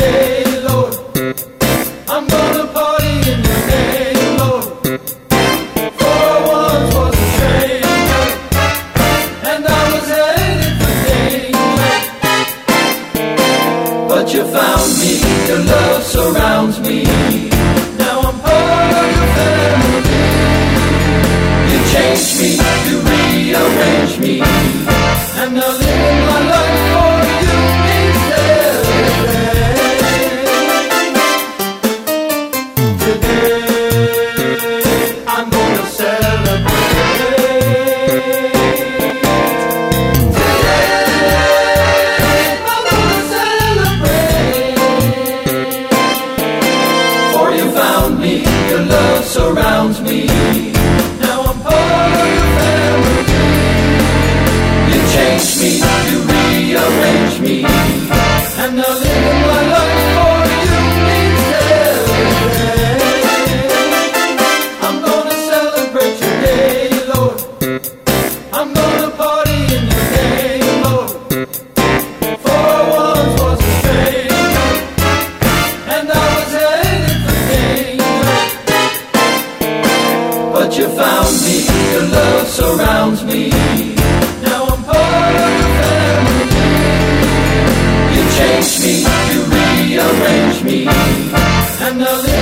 today, Lord. I'm gonna party in your name, Lord. For I once was a stranger, and I was headed for danger. But you found me, your love surrounds me. Now I'm part of your family. You changed me, you rearranged me, and now living my life for you instead. Today, I'm gonna celebrate. Today, I'm gonna celebrate. For you found me, your love surrounds me. Now I'm part of your family. You changed me, you rearranged me, and now living my life for you instead. I'm gonna celebrate today, Lord. I'm gonna party in your name, Lord. For I once was a stranger, and I was headed for danger. But you found me, your love surrounds me. Now I'm part of your family. You changed me, you rearranged me, and now